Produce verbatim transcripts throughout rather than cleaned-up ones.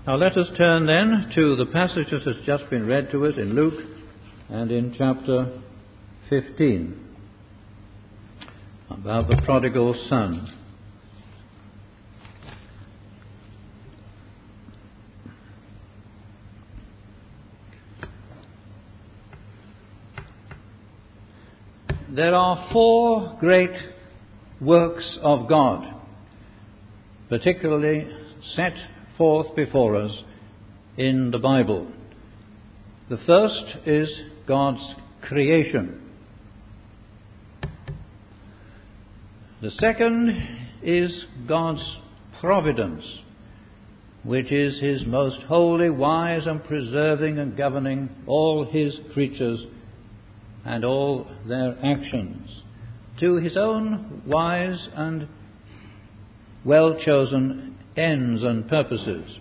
Now let us turn then to the passage that has just been read to us in Luke and in chapter fifteen about the prodigal son. There are four great works of God, particularly set forth before us in the Bible. The first is God's creation. The second is God's providence, which is His most holy, wise and preserving and governing all His creatures and all their actions to His own wise and well-chosen ends and purposes.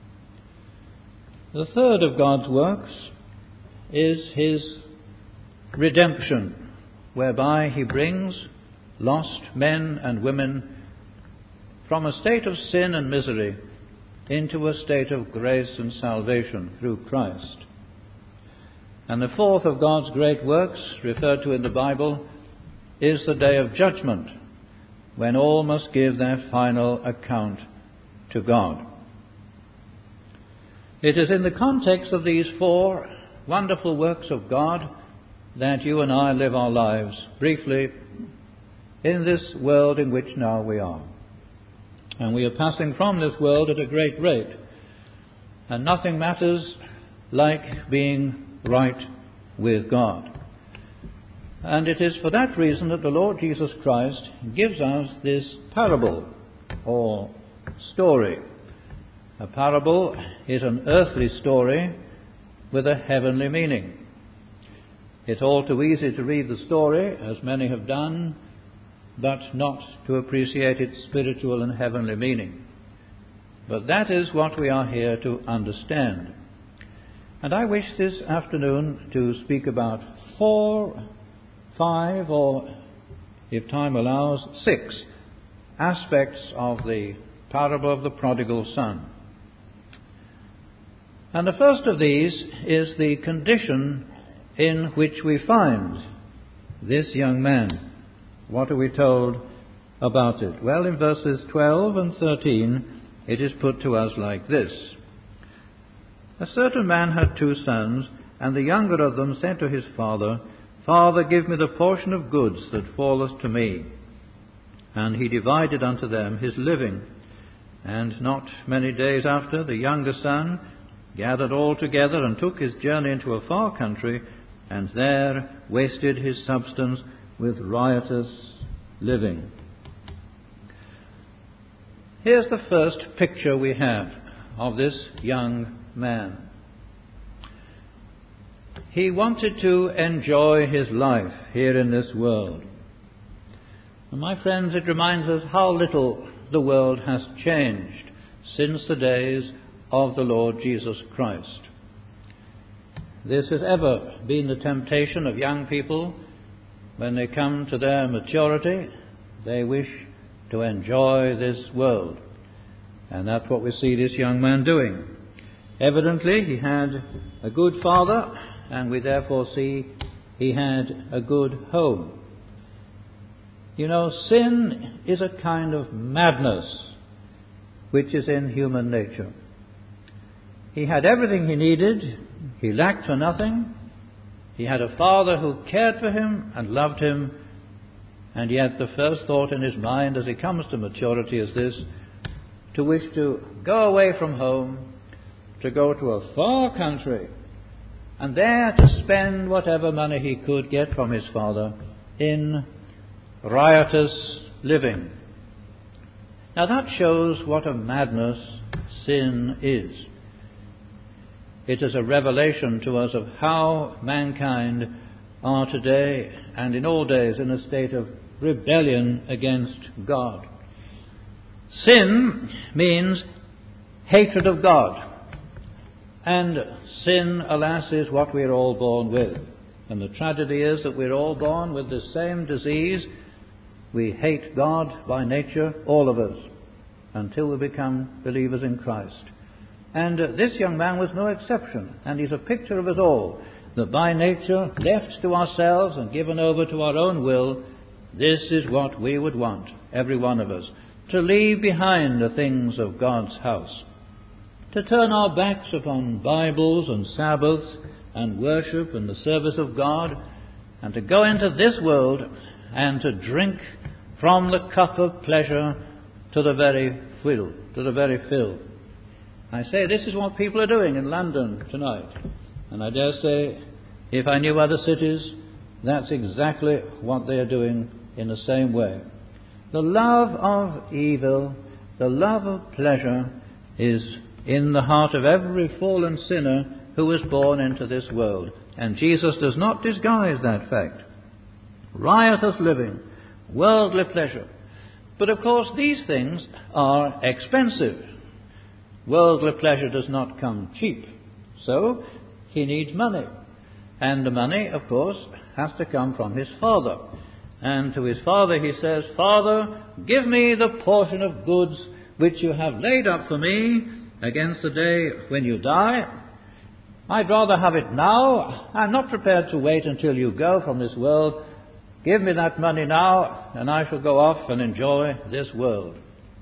The third of God's works is His redemption, whereby He brings lost men and women from a state of sin and misery into a state of grace and salvation through Christ. And the fourth of God's great works, referred to in the Bible, is the day of judgment, when all must give their final account to God. It is in the context of these four wonderful works of God that you and I live our lives, briefly, in this world in which now we are. And we are passing from this world at a great rate. And nothing matters like being right with God. And it is for that reason that the Lord Jesus Christ gives us this parable or story. A parable is an earthly story with a heavenly meaning. It's all too easy to read the story, as many have done, but not to appreciate its spiritual and heavenly meaning. But that is what we are here to understand. And I wish this afternoon to speak about four, five, or, if time allows, six aspects of the parable of the prodigal son. And the first of these is the condition in which we find this young man. What are we told about it? Well, in verses twelve and thirteen, it is put to us like this. A certain man had two sons, and the younger of them said to his father, Father, give me the portion of goods that falleth to me. And he divided unto them his living. And not many days after, the younger son gathered all together and took his journey into a far country, and there wasted his substance with riotous living. Here's the first picture we have of this young man. He wanted to enjoy his life here in this world. And my friends, it reminds us how little the world has changed since the days of the Lord Jesus Christ. This has ever been the temptation of young people. When they come to their maturity, they wish to enjoy this world. And that's what we see this young man doing. Evidently, he had a good father, and we therefore see he had a good home. You know, sin is a kind of madness which is in human nature. He had everything he needed. He lacked for nothing. He had a father who cared for him and loved him. And yet the first thought in his mind as he comes to maturity is this: to wish to go away from home, to go to a far country, and there to spend whatever money he could get from his father in riotous living. Now that shows what a madness sin is. It is a revelation to us of how mankind are today and in all days in a state of rebellion against God. Sin means hatred of God. And sin, alas, is what we are all born with. And the tragedy is that we're all born with the same disease. We hate God by nature, all of us, until we become believers in Christ. And uh, this young man was no exception, and he's a picture of us all, that by nature, left to ourselves and given over to our own will, this is what we would want, every one of us, to leave behind the things of God's house, to turn our backs upon Bibles and Sabbaths and worship and the service of God, and to go into this world and to drink from the cup of pleasure to the very fill, to the very fill. I say this is what people are doing in London tonight, and I dare say if I knew other cities, that's exactly what they are doing in the same way. The love of evil, the love of pleasure is in the heart of every fallen sinner who was born into this world. And Jesus does not disguise that fact. Riotous living, worldly pleasure. But of course these things are expensive. Worldly pleasure does not come cheap. So he needs money. And the money, of course, has to come from his Father. And to his Father he says, Father, give me the portion of goods which you have laid up for me against the day when you die. I'd rather have it now. I'm not prepared to wait until you go from this world. Give me that money now, and I shall go off and enjoy this world.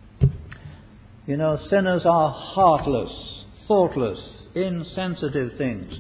You know, sinners are heartless, thoughtless, insensitive things.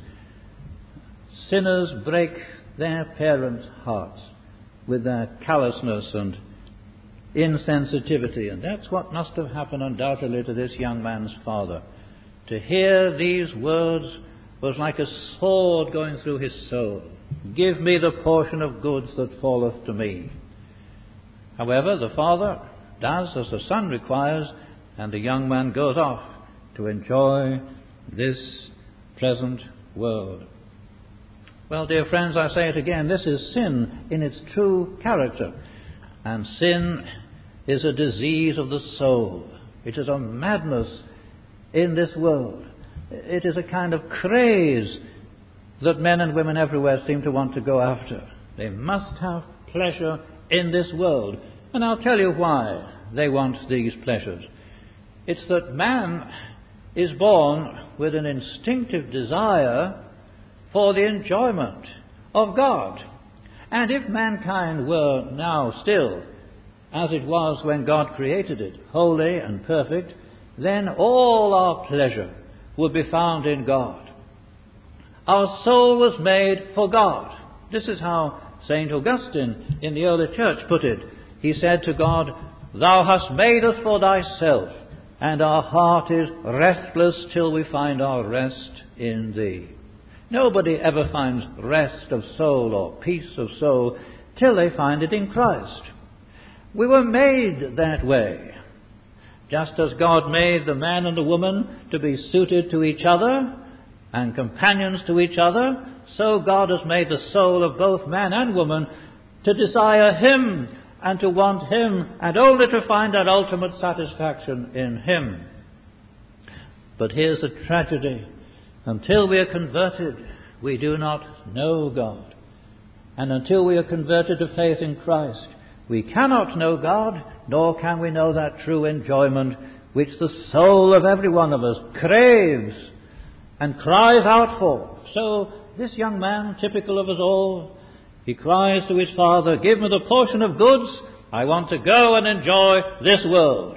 Sinners break their parents' hearts with their callousness and insensitivity, and that's what must have happened undoubtedly to this young man's father. To hear these words was like a sword going through his soul. Give me the portion of goods that falleth to me. However, the father does as the son requires, and the young man goes off to enjoy this present world. Well, dear friends, I say it again, this is sin in its true character. And sin is a disease of the soul. It is a madness in this world. It is a kind of craze that men and women everywhere seem to want to go after. They must have pleasure in this world. And I'll tell you why they want these pleasures. It's that man is born with an instinctive desire for the enjoyment of God. And if mankind were now still as it was when God created it, holy and perfect, then all our pleasure would be found in God. Our soul was made for God. This is how Saint Augustine in the early church put it. He said to God, Thou hast made us for thyself, and our heart is restless till we find our rest in thee. Nobody ever finds rest of soul or peace of soul till they find it in Christ. We were made that way. Just as God made the man and the woman to be suited to each other and companions to each other, so God has made the soul of both man and woman to desire Him and to want Him, and only to find that ultimate satisfaction in Him. But here's the tragedy. Until we are converted, we do not know God. And until we are converted to faith in Christ, we cannot know God, nor can we know that true enjoyment which the soul of every one of us craves and cries out for. So this young man, typical of us all, he cries to his father, Give me the portion of goods. I want to go and enjoy this world.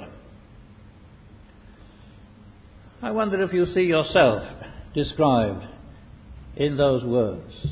I wonder if you see yourself described in those words.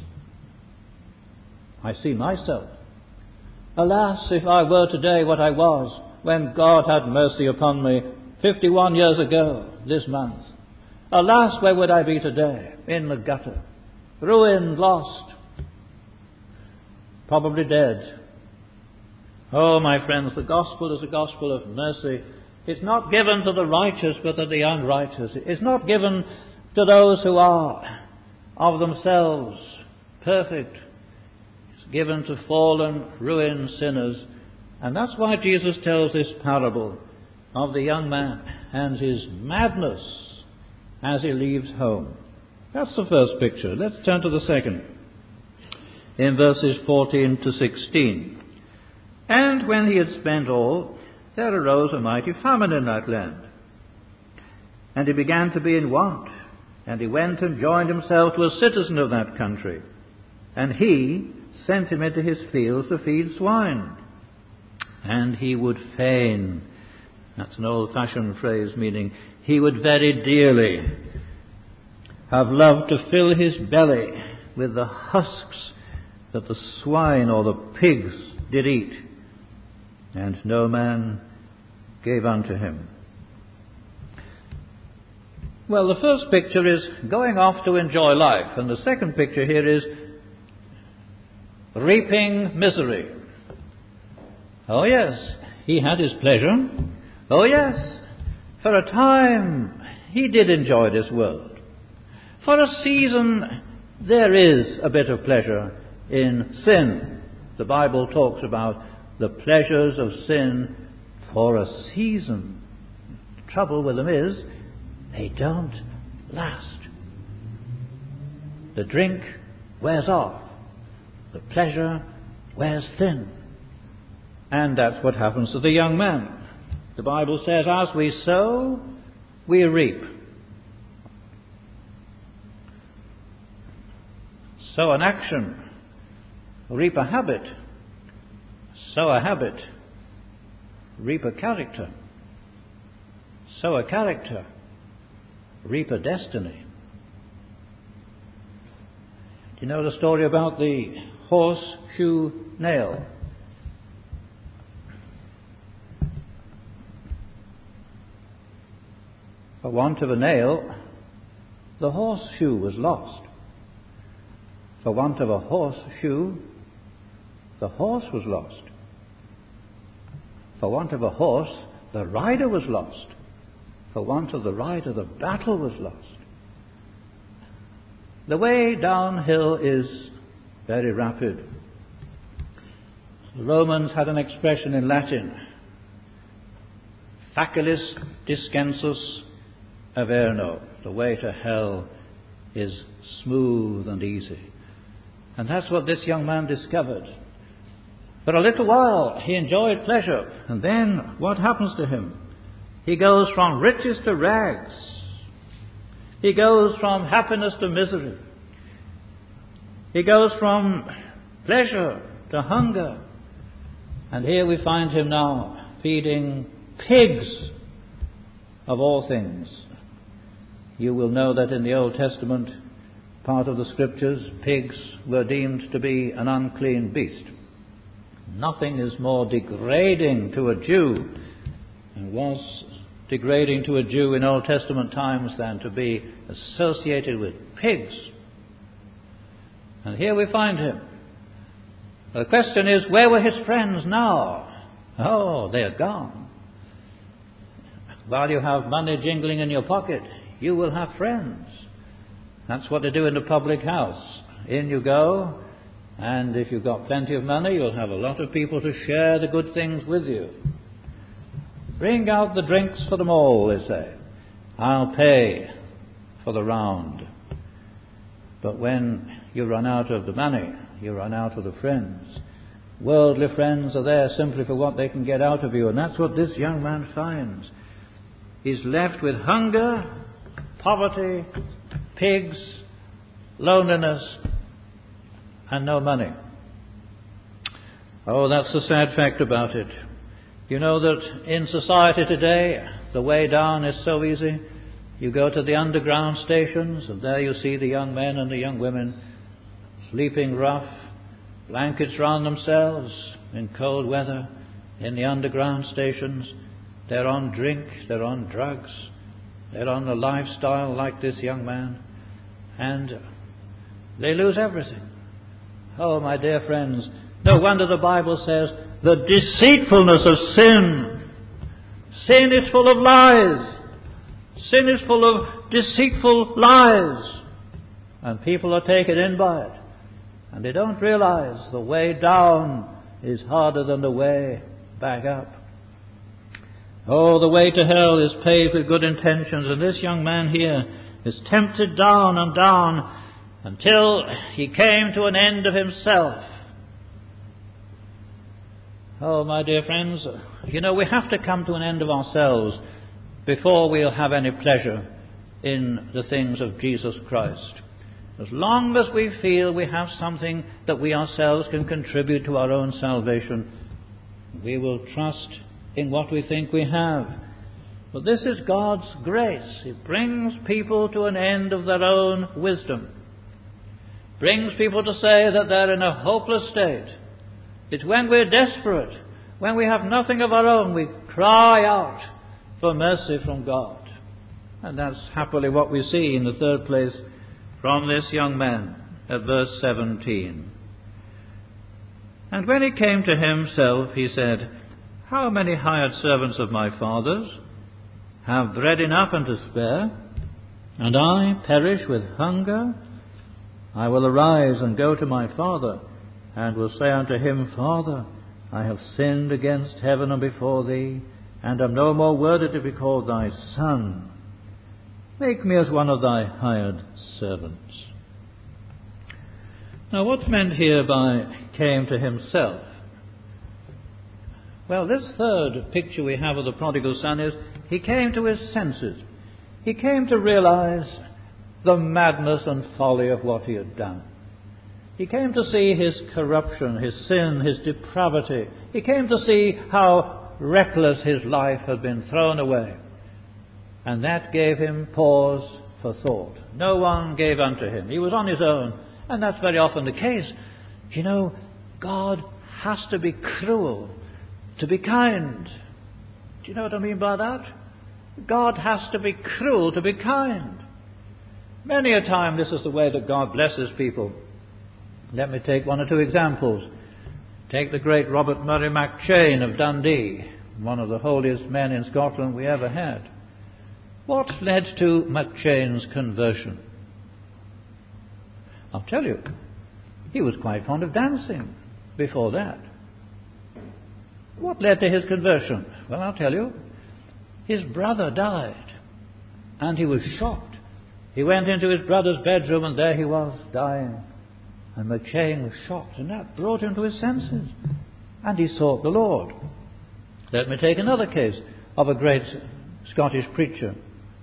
I see myself. Alas, if I were today what I was when God had mercy upon me fifty-one years ago this month. Alas, where would I be today? In the gutter. Ruined, lost. Probably dead. Oh, my friends, the gospel is a gospel of mercy. It's not given to the righteous, but to the unrighteous. It's not given to those who are of themselves perfect. It's given to fallen, ruined sinners. And that's why Jesus tells this parable of the young man and his madness as he leaves home. That's the first picture. Let's turn to the second. In verses fourteen to sixteen. And when he had spent all, there arose a mighty famine in that land. and he began to be in want. And he went and joined himself to a citizen of that country. And he sent him into his fields to feed swine. And he would fain, that's an old-fashioned phrase meaning he would very dearly have loved to fill his belly with the husks that the swine or the pigs did eat. And no man gave unto him. Well, the first picture is going off to enjoy life, and the second picture here is reaping misery. Oh yes, he had his pleasure. Oh yes, for a time he did enjoy this world. For a season there is a bit of pleasure in sin. The Bible talks about the pleasures of sin for a season. The trouble with them is they don't last. The drink wears off. The pleasure wears thin. And that's what happens to the young man. The Bible says, as we sow, we reap. Sow an action, reap a habit. Sow a habit, reap a character. Sow a character, reap a destiny. Do you know the story about the horseshoe nail? For want of a nail, the horseshoe was lost. For want of a horseshoe, the horse was lost. For want of a horse, the rider was lost. For want of the rider, the battle was lost. The way downhill is very rapid. The Romans had an expression in Latin, facilis descensus averno. The way to hell is smooth and easy. And that's what this young man discovered. For a little while he enjoyed pleasure, and then what happens to him? He goes from riches to rags. He goes from happiness to misery. He goes from pleasure to hunger. And here we find him now feeding pigs, of all things. You will know that in the Old Testament, part of the Scriptures, pigs were deemed to be an unclean beast. Nothing is more degrading to a Jew, and was degrading to a Jew in Old Testament times, than to be associated with pigs. And here we find him. The question is, where were his friends now? Oh, they're gone. While you have money jingling in your pocket, you will have friends. That's what they do in the public house. In you go, and if you've got plenty of money, you'll have a lot of people to share the good things with you. Bring out the drinks for them all, they say. I'll pay for the round. But when you run out of the money, you run out of the friends. Worldly friends are there simply for what they can get out of you, and that's what this young man finds. He's left with hunger, poverty, pigs, loneliness, and no money. Oh, that's the sad fact about it. You know that in society today, the way down is so easy. You go to the underground stations, and there you see the young men and the young women sleeping rough, blankets round themselves in cold weather in the underground stations. They're on drink, they're on drugs, they're on a lifestyle like this young man, and they lose everything. Oh, my dear friends, no wonder the Bible says the deceitfulness of sin. Sin is full of lies. Sin is full of deceitful lies. And people are taken in by it. And they don't realize the way down is harder than the way back up. Oh, the way to hell is paved with good intentions. And this young man here is tempted down and down until he came to an end of himself. Oh, my dear friends, you know, we have to come to an end of ourselves before we'll have any pleasure in the things of Jesus Christ. As long as we feel we have something that we ourselves can contribute to our own salvation, we will trust in what we think we have. But this is God's grace. It brings people to an end of their own wisdom. Brings people to say that they're in a hopeless state. It's when we're desperate, when we have nothing of our own, we cry out for mercy from God. And that's happily what we see in the third place from this young man at verse seventeen. And when he came to himself, he said, How many hired servants of my father's have bread enough and to spare, and I perish with hunger? I will arise and go to my father, and will say unto him, Father, I have sinned against heaven and before thee, and am no more worthy to be called thy son. Make me as one of thy hired servants. Now, what's meant here by came to himself? Well, this third picture we have of the prodigal son is he came to his senses. He came to realize the madness and folly of what he had done. He came to see his corruption, his sin, his depravity. He came to see how reckless his life had been thrown away. And that gave him pause for thought. No one gave unto him. He was on his own. And that's very often the case. You know, God has to be cruel to be kind. Do you know what I mean by that? God has to be cruel to be kind. Many a time this is the way that God blesses people. Let me take one or two examples. Take the great Robert Murray McCheyne of Dundee, one of the holiest men in Scotland we ever had. What led to McCheyne's conversion? I'll tell you, he was quite fond of dancing before that. What led to his conversion? Well, I'll tell you. His brother died, and he was shocked. He went into his brother's bedroom, and there he was, dying. And McCheyne was shocked, and that brought him to his senses. And he sought the Lord. Let me take another case of a great Scottish preacher.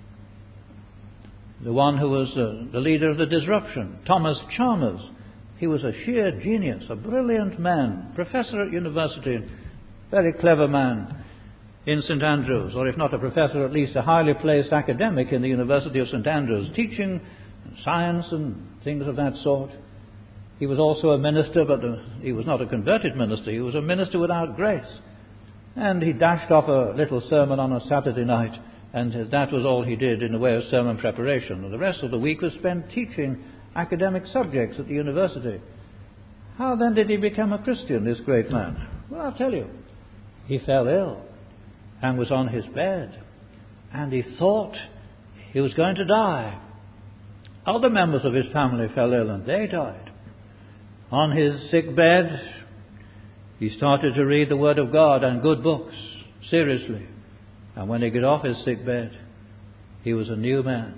The one who was uh, the leader of the disruption, Thomas Chalmers. He was a sheer genius, a brilliant man, professor at university, very clever man in St Andrews, or if not a professor, at least a highly placed academic in the University of St Andrews, teaching science and things of that sort. He was also a minister, but he was not a converted minister. He was a minister without grace. And he dashed off a little sermon on a Saturday night, and that was all he did in the way of sermon preparation. And the rest of the week was spent teaching academic subjects at the university. How then did he become a Christian, this great man? Well, I'll tell you. He fell ill and was on his bed, and he thought he was going to die. Other members of his family fell ill and they died. On his sick bed, he started to read the Word of God and good books seriously. And when he got off his sick bed, he was a new man.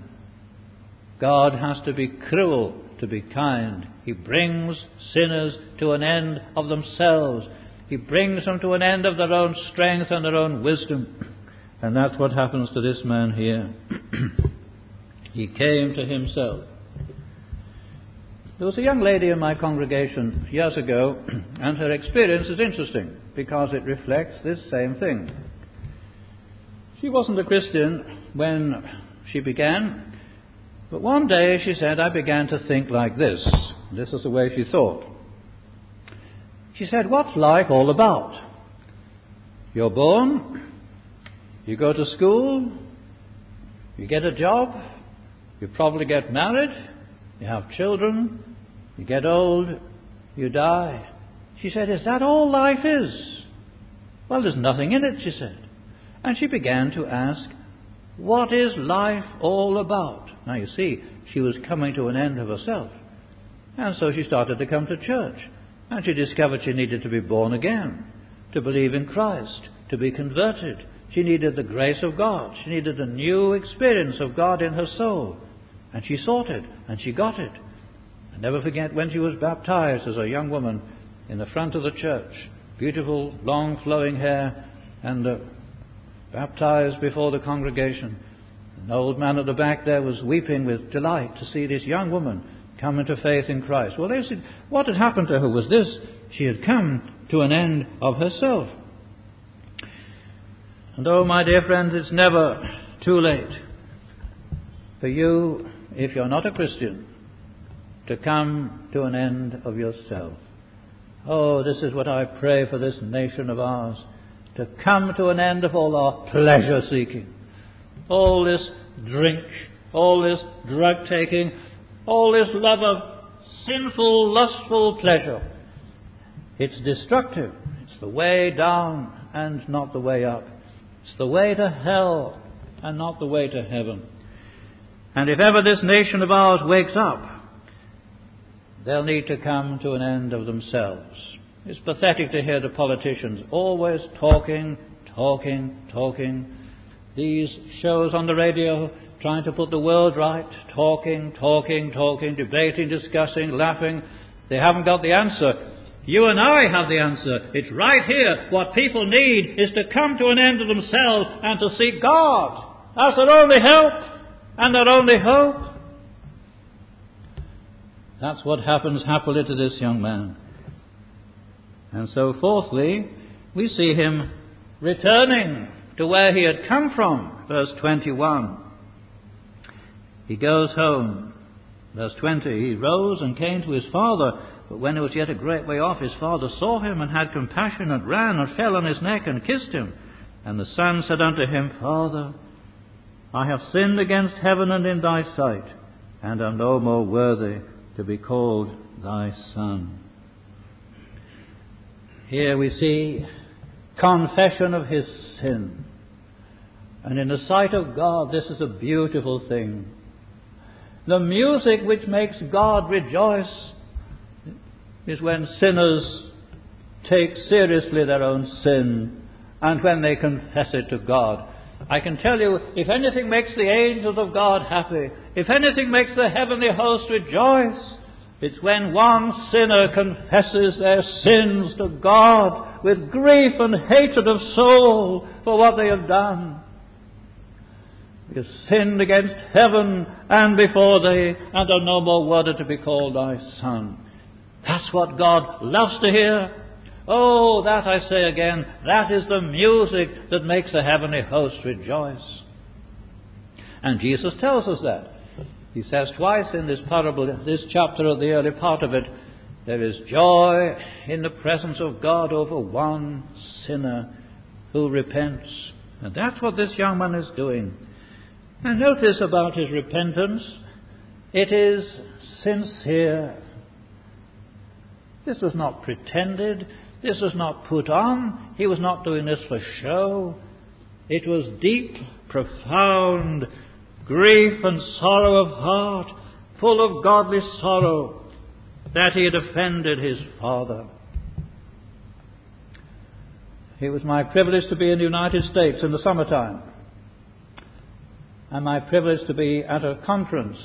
God has to be cruel to be kind. He brings sinners to an end of themselves. He brings them to an end of their own strength and their own wisdom. And that's what happens to this man here. He came to himself. There was a young lady in my congregation years ago, and her experience is interesting because it reflects this same thing. She wasn't a Christian when she began, but one day she said, I began to think like this. This is the way she thought. She said, what's life all about? You're born, you go to school, you get a job, you probably get married, you have children, you get old, you die. She said, is that all life is? Well, there's nothing in it, she said. And she began to ask, what is life all about? Now you see, she was coming to an end of herself. And so she started to come to church. And she discovered she needed to be born again, to believe in Christ, to be converted. She needed the grace of God. She needed a new experience of God in her soul. And she sought it, and she got it. I never forget when she was baptized as a young woman in the front of the church. Beautiful, long, flowing hair, and uh, baptized before the congregation. An old man at the back there was weeping with delight to see this young woman come into faith in Christ. Well, they said, what had happened to her was this: she had come to an end of herself. And oh, my dear friends, it's never too late for you, if you're not a Christian, to come to an end of yourself. Oh, this is what I pray for this nation of ours, to come to an end of all our pleasure seeking, all this drink, all this drug taking, all this love of sinful, lustful pleasure. It's destructive. It's the way down and not the way up. It's the way to hell and not the way to heaven. And if ever this nation of ours wakes up, they'll need to come to an end of themselves. It's pathetic to hear the politicians always talking, talking, talking. These shows on the radio trying to put the world right, talking, talking, talking, debating, discussing, laughing. They haven't got the answer. You and I have the answer. It's right here. What people need is to come to an end of themselves and to seek God. That's their only help and their only hope. That's what happens happily to this young man. And so, fourthly, we see him returning to where he had come from. Verse twenty-one. He goes home. Verse twenty. He rose and came to his father. But when he was yet a great way off, his father saw him and had compassion and ran and fell on his neck and kissed him. And the son said unto him, Father, I have sinned against heaven and in thy sight, and am no more worthy to be called thy son. Here we see confession of his sin. And in the sight of God, this is a beautiful thing. The music which makes God rejoice is when sinners take seriously their own sin and when they confess it to God. I can tell you, if anything makes the angels of God happy, if anything makes the heavenly host rejoice, it's when one sinner confesses their sins to God with grief and hatred of soul for what they have done. We have sinned against heaven and before thee, and are no more worthy to be called thy son. That's what God loves to hear. Oh, that I say again, that is the music that makes the heavenly host rejoice. And Jesus tells us that. He says twice in this parable, this chapter of the early part of it, there is joy in the presence of God over one sinner who repents. And that's what this young man is doing. And notice about his repentance, it is sincere. This was not pretended. This was not put on. He was not doing this for show. It was deep, profound grief and sorrow of heart, full of godly sorrow, that he had offended his father. It was my privilege to be in the United States in the summertime, and my privilege to be at a conference.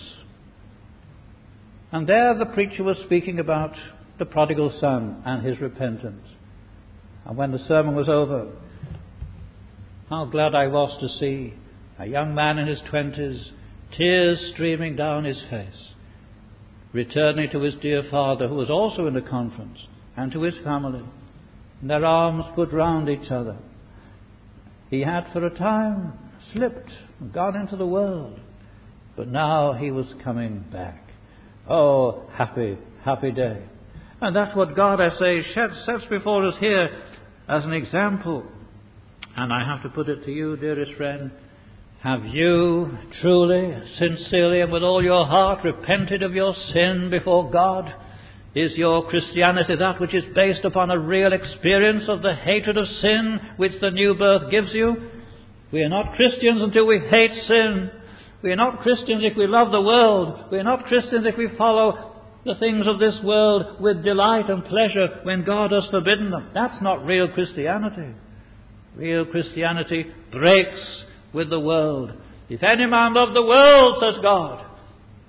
And there the preacher was speaking about the prodigal son and his repentance. And when the sermon was over, how glad I was to see a young man in his twenties, tears streaming down his face, returning to his dear father, who was also in the conference, and to his family, and their arms put round each other. He had for a time slipped and gone into the world, but now he was coming back. Oh, happy, happy day. And that's what God, I say, sets before us here as an example. And I have to put it to you, dearest friend, have you truly, sincerely, and with all your heart repented of your sin before God? Is your Christianity that which is based upon a real experience of the hatred of sin which the new birth gives you? We are not Christians until we hate sin. We are not Christians if we love the world. We are not Christians if we follow the things of this world with delight and pleasure when God has forbidden them. That's not real Christianity. Real Christianity breaks with the world. If any man love the world, says God,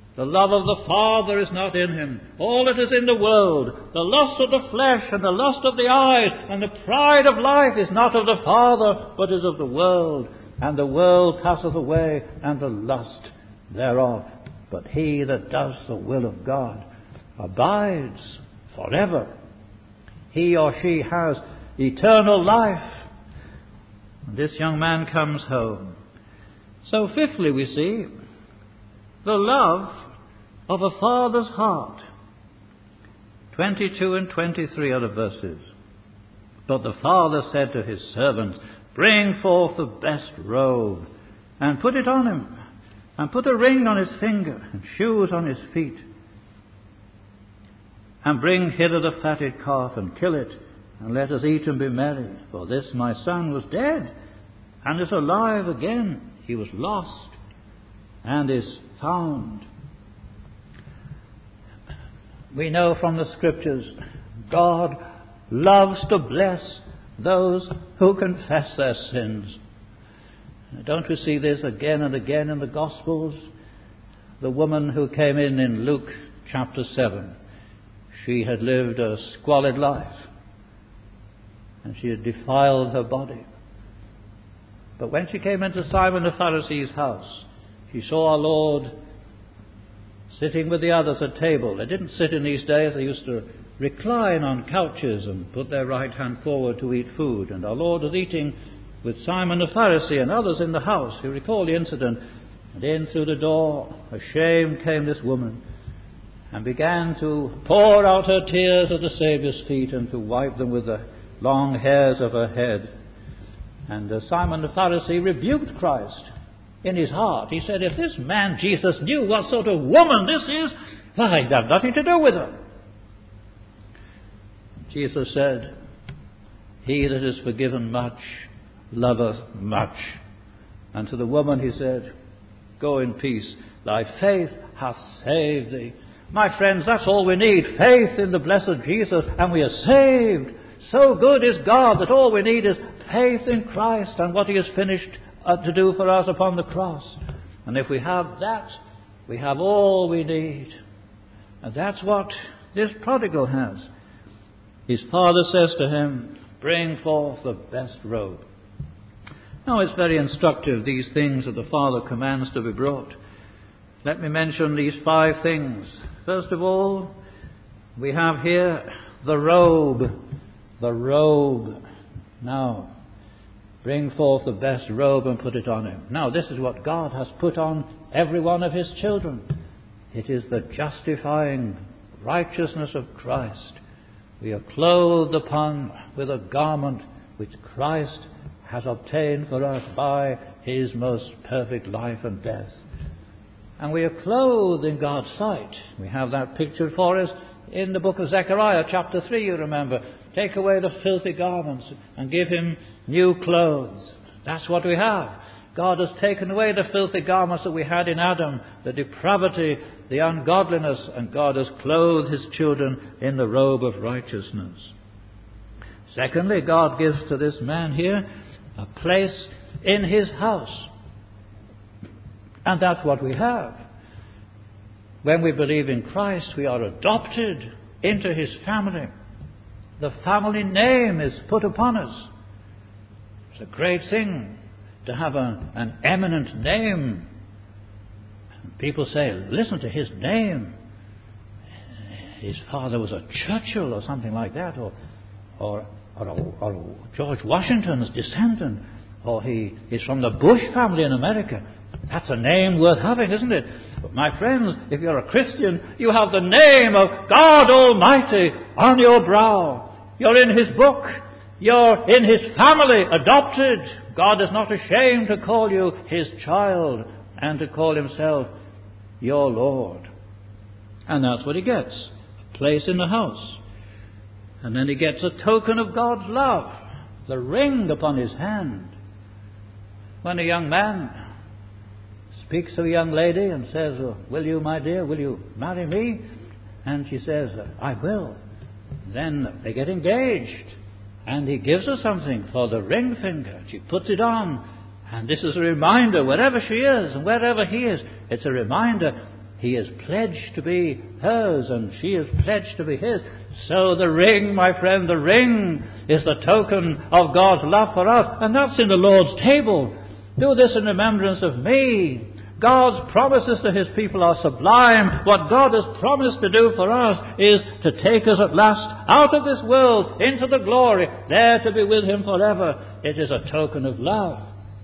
The love of the Father is not in him. All that is in the world, the lust of the flesh and the lust of the eyes and the pride of life is not of the Father, but is of the world. And the world passeth away, and the lust thereof. But he that does the will of God abides forever. He or she has eternal life. And this young man comes home. So fifthly, we see the love of a father's heart. twenty-two and twenty-three are the verses. But the father said to his servants, bring forth the best robe, and put it on him, and put a ring on his finger, and shoes on his feet. And bring hither the fatted calf, and kill it, and let us eat and be merry. For this my son was dead, and is alive again. He was lost, and is found. We know from the Scriptures, God loves to bless those who confess their sins. Don't we see this again and again in the Gospels? The woman who came in in Luke chapter seven, she had lived a squalid life, and she had defiled her body. But when she came into Simon the Pharisee's house, she saw our Lord sitting with the others at table. They didn't sit in these days. They used to recline on couches and put their right hand forward to eat food. And our Lord was eating with Simon the Pharisee and others in the house. You recall the incident. And in through the door, ashamed, came this woman and began to pour out her tears at the Saviour's feet and to wipe them with the long hairs of her head. And uh, Simon the Pharisee rebuked Christ in his heart. He said, if this man Jesus knew what sort of woman this is, why, he'd have nothing to do with her. Jesus said, he that is forgiven much loveth much. And to the woman he said, go in peace, thy faith hath saved thee. My friends, that's all we need, faith in the blessed Jesus, and we are saved. So good is God that all we need is faith in Christ and what he has finished uh, to do for us upon the cross. And if we have that, we have all we need. And that's what this prodigal has. His father says to him, bring forth the best robe. Now it's very instructive, these things that the Father commands to be brought. Let me mention these five things. First of all, we have here the robe. The robe. Now, bring forth the best robe and put it on him. Now, this is what God has put on every one of his children. It is the justifying righteousness of Christ. We are clothed upon with a garment which Christ has obtained for us by his most perfect life and death. And we are clothed in God's sight. We have that pictured for us in the book of Zechariah, chapter three, you remember. Take away the filthy garments and give him new clothes. That's what we have. God has taken away the filthy garments that we had in Adam, the depravity, the ungodliness, and God has clothed his children in the robe of righteousness. Secondly, God gives to this man here a place in his house. And that's what we have. When we believe in Christ, we are adopted into his family. The family name is put upon us. It's a great thing to have a, an eminent name. People say, listen to his name. His father was a Churchill or something like that, or or, or, or George Washington's descendant, or he is from the Bush family in America. That's a name worth having, isn't it? But my friends, if you're a Christian, you have the name of God Almighty on your brow. You're in his book. You're in his family, adopted. God is not ashamed to call you his child and to call himself your Lord. And that's what he gets, a place in the house. And then he gets a token of God's love, the ring upon his hand. When a young man speaks to a young lady and says, will you, my dear, will you marry me? And she says, I will. Then they get engaged. And he gives her something for the ring finger. She puts it on. And this is a reminder, wherever she is and wherever he is, it's a reminder He is pledged to be hers and she is pledged to be his. So the ring, my friend, the ring is the token of God's love for us. And that's in the Lord's table. Do this in remembrance of me. God's promises to his people are sublime. What God has promised to do for us is to take us at last out of this world into the glory, there to be with him forever. It is a token of love.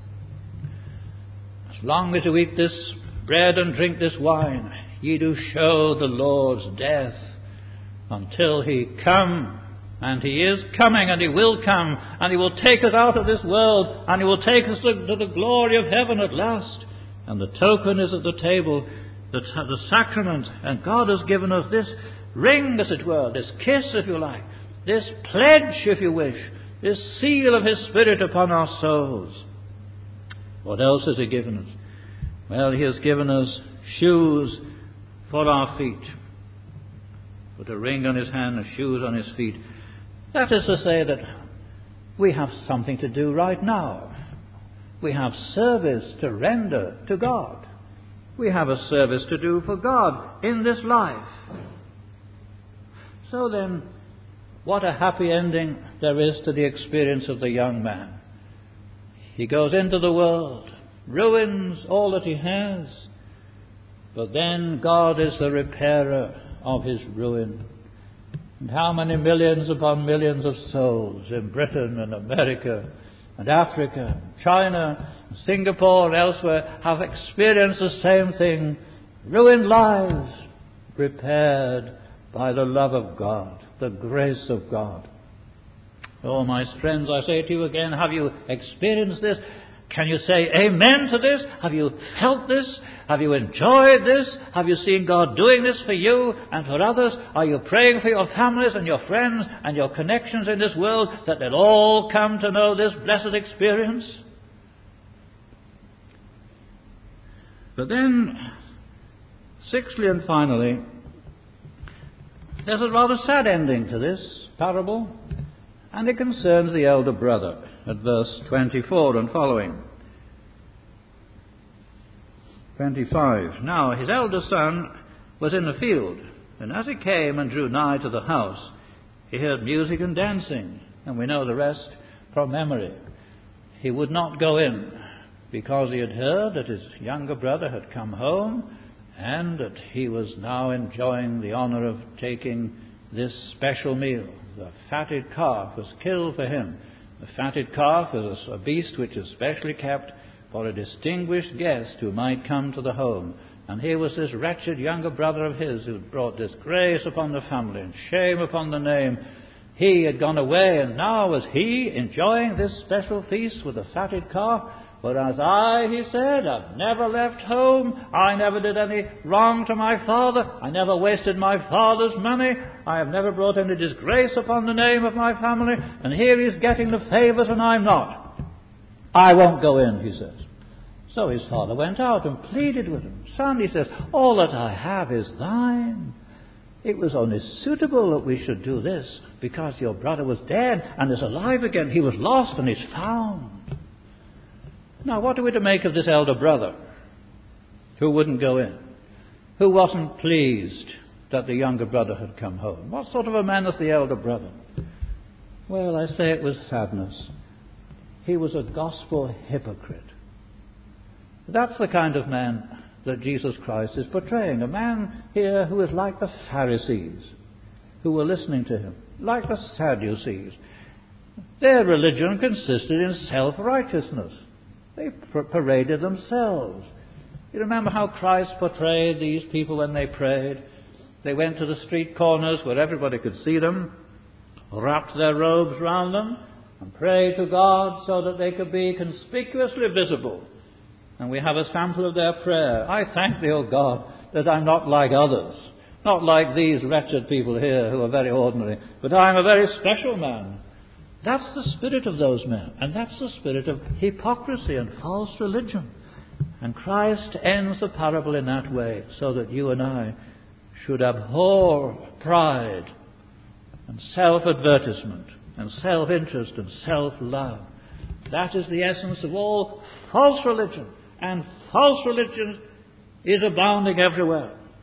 As long as you eat this bread and drink this wine, ye do show the Lord's death until he come. And he is coming, and he will come, and he will take us out of this world, and he will take us to, to the glory of heaven at last. And the token is at the table, the, the sacrament, and God has given us this ring, as it were, this kiss, if you like, this pledge, if you wish, this seal of his Spirit upon our souls. What else has he given us? Well, he has given us shoes for our feet. Put a ring on his hand and shoes on his feet. That is to say that we have something to do right now. We have service to render to God. We have a service to do for God in this life. So then, what a happy ending there is to the experience of the young man. He goes into the world, ruins all that he has, but then God is the repairer of his ruin. And how many millions upon millions of souls in Britain and America and Africa, China, Singapore and elsewhere have experienced the same thing. Ruined lives repaired by the love of God, the grace of God. Oh, my friends, I say to you again, have you experienced this? Can you say amen to this? Have you felt this? Have you enjoyed this? Have you seen God doing this for you and for others? Are you praying for your families and your friends and your connections in this world that they'll all come to know this blessed experience? But then, sixthly and finally, there's a rather sad ending to this parable, and it concerns the elder brother at verse twenty-four and following. twenty-five. Now his elder son was in the field, and as he came and drew nigh to the house, he heard music and dancing, and we know the rest from memory. He would not go in, because he had heard that his younger brother had come home, and that he was now enjoying the honour of taking this special meal. The fatted calf was killed for him. The fatted calf is a beast which is specially kept for a distinguished guest who might come to the home. And here was this wretched younger brother of his who had brought disgrace upon the family and shame upon the name. He had gone away, and now was he enjoying this special feast with a fatted calf? Whereas I, he said, I've never left home. I never did any wrong to my father. I never wasted my father's money. I have never brought any disgrace upon the name of my family. And here he's getting the favours and I'm not. I won't go in, he says. So his father went out and pleaded with him. Son, he says, all that I have is thine. It was only suitable that we should do this, because your brother was dead and is alive again. He was lost and is found. Now, what are we to make of this elder brother who wouldn't go in, who wasn't pleased that the younger brother had come home? What sort of a man is the elder brother? Well, I say it with sadness. He was a gospel hypocrite. That's the kind of man that Jesus Christ is portraying. A man here who is like the Pharisees who were listening to him, like the Sadducees. Their religion consisted in self-righteousness. They paraded themselves. You remember how Christ portrayed these people when they prayed? They went to the street corners where everybody could see them, wrapped their robes round them, and prayed to God so that they could be conspicuously visible. And we have a sample of their prayer. I thank thee, O God, that I'm not like others, not like these wretched people here who are very ordinary, but I'm a very special man. That's the spirit of those men, and that's the spirit of hypocrisy and false religion. And Christ ends the parable in that way, so that you and I should abhor pride and self-advertisement and self-interest and self-love. That is the essence of all false religion, and false religion is abounding everywhere.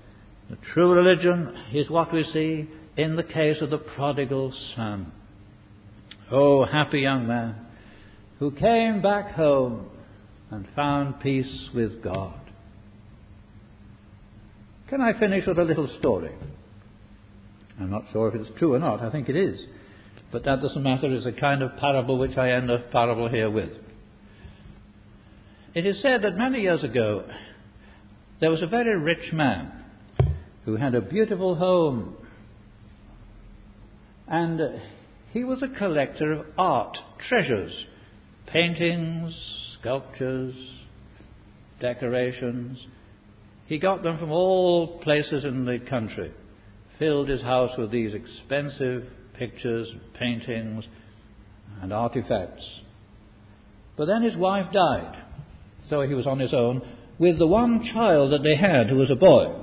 The true religion is what we see in the case of the prodigal son. Oh, happy young man who came back home and found peace with God. Can I finish with a little story? I'm not sure if it's true or not. I think it is. But that doesn't matter. It's a kind of parable which I end the parable here with. It is said that many years ago there was a very rich man who had a beautiful home, and he was a collector of art treasures, paintings, sculptures, decorations. He got them from all places in the country, filled his house with these expensive pictures, paintings, and artifacts. But then his wife died, so he was on his own with the one child that they had, who was a boy.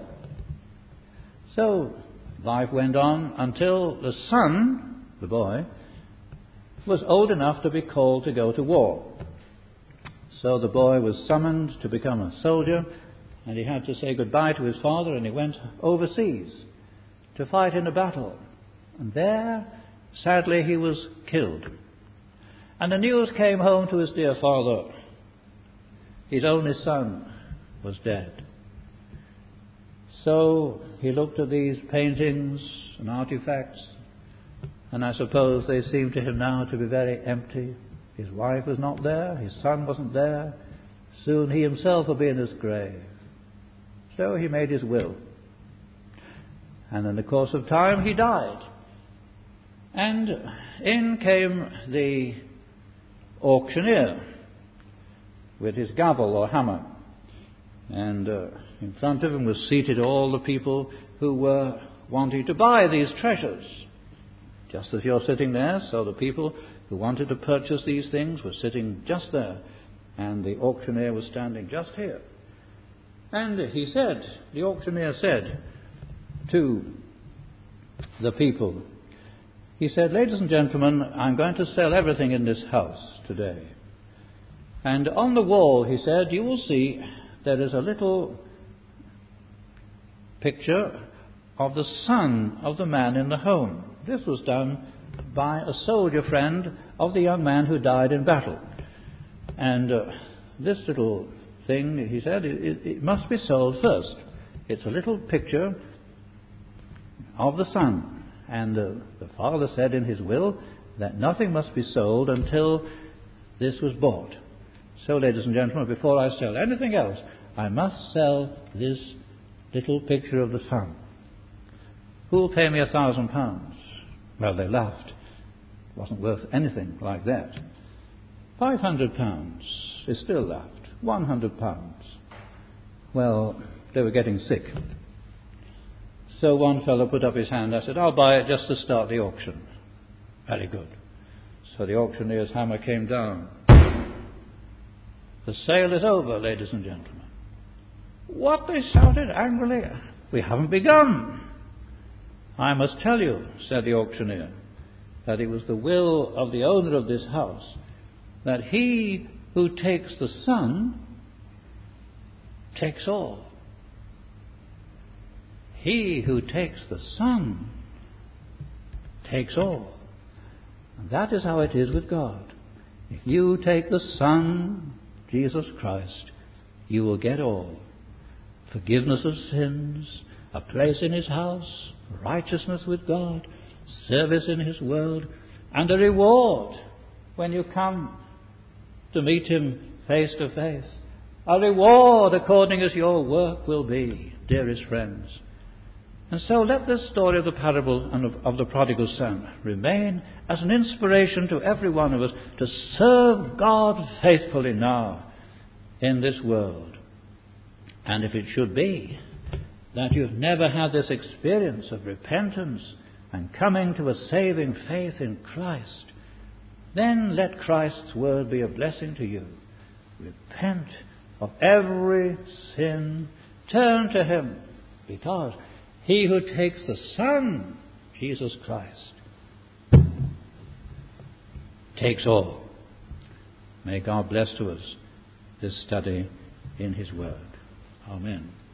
So life went on until the son, the boy, was old enough to be called to go to war. So the boy was summoned to become a soldier, and he had to say goodbye to his father, and he went overseas to fight in a battle. And there, sadly, he was killed. And the news came home to his dear father. His only son was dead. So he looked at these paintings and artifacts, and I suppose they seemed to him now to be very empty. His wife was not there, his son wasn't there. Soon he himself would be in his grave. So he made his will. And in the course of time he died. And in came the auctioneer with his gavel or hammer. And uh, in front of him was seated all the people who were wanting to buy these treasures. Just as you're sitting there, so the people who wanted to purchase these things were sitting just there. And the auctioneer was standing just here. And he said, the auctioneer said to the people, he said, "Ladies and gentlemen, I'm going to sell everything in this house today. And on the wall," he said, "you will see there is a little picture of the son of the man in the home. This was done by a soldier friend of the young man who died in battle. And uh, this little thing," he said, it, it, it must be sold first. It's a little picture of the son. And uh, the father said in his will that nothing must be sold until this was bought. So, ladies and gentlemen, before I sell anything else, I must sell this little picture of the son. Who will pay me a thousand pounds? Well, they laughed. It wasn't worth anything like that. Five hundred pounds. They still laughed. One hundred pounds. Well, they were getting sick. So one fellow put up his hand. I said, "I'll buy it just to start the auction." Very good. So the auctioneer's hammer came down. "The sale is over, ladies and gentlemen." "What?" they shouted angrily. "We haven't begun." "I must tell you," said the auctioneer, "that it was the will of the owner of this house that he who takes the son takes all. He who takes the son takes all." And that is how it is with God. If you take the Son, Jesus Christ, you will get all. Forgiveness of sins, a place in His house, righteousness with God, service in His world, and a reward when you come to meet Him face to face. A reward according as your work will be, dearest friends. And so let this story of the parable and of, of the prodigal son remain as an inspiration to every one of us to serve God faithfully now in this world. And if it should be that you've never had this experience of repentance and coming to a saving faith in Christ, then let Christ's word be a blessing to you. Repent of every sin, turn to Him, because He who takes the Son, Jesus Christ, takes all. May God bless to us this study in His word. Amen.